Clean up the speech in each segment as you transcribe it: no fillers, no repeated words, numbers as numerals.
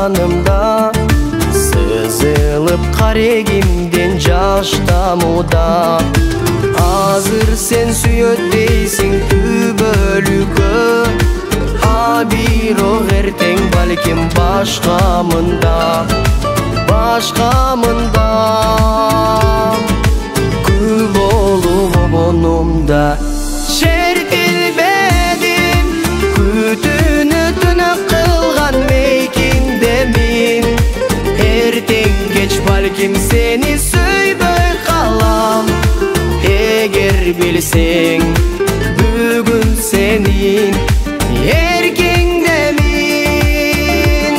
жанымда, сызылып карегимден жаш тамуда. Азыр сен сүйөт дейсиң түбөлүккө, а бирок эртең балким башкамында, башкамында. Күн болуп обонумда шертилбедим, күтүүнү түнөк кылган мейкиндемин. Эртең кеч балким сени сүйбөй калам. Эгер билсең, бүгүн сенин эркиңдемин.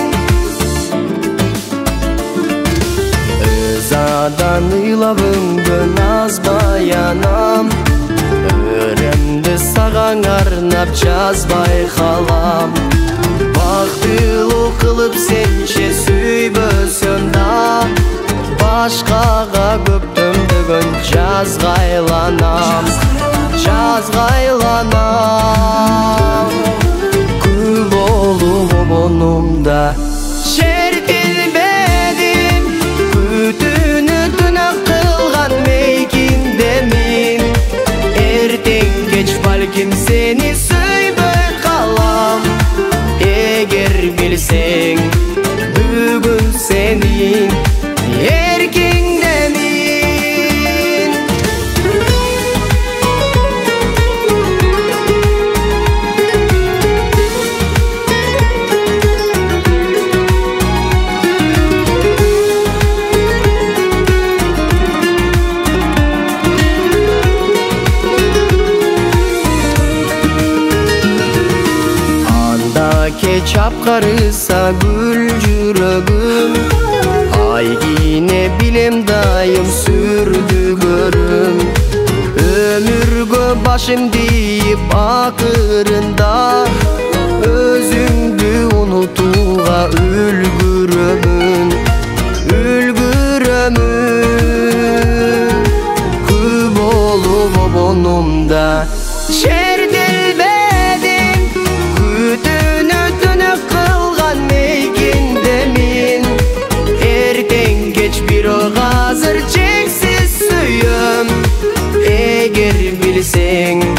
Ызадан ыйлабыңдын азбай анам, өрөмдү сагаң арнап жазбай калам. Бактылуу кылып сенче сүйбөсөм да, башкага көптөмдөгөн жазга айланам, жазга айланам. Күн болуп обонумда шертилбедим, күтүүнү түнөк кылган мейкиндемин. Эртең кеч балким сени сүйбөй калам. Эгер билсең, бүгүн сенин эркиңдемин. Анда кеч апкарыса гүл жүрөгүм, ай кине билем дайым сүрдүгөрүм. Өмүргө башым тийип акырында, өзүңдү унутууга үлгүрөмүн, үлгүрөмүн. Күн болуп обонумда шертилбедим, күтүүнү түнөк кылган мейкиндемин. Эртең кеч бирок азыр чексиз сүйөм. Эгер билсең,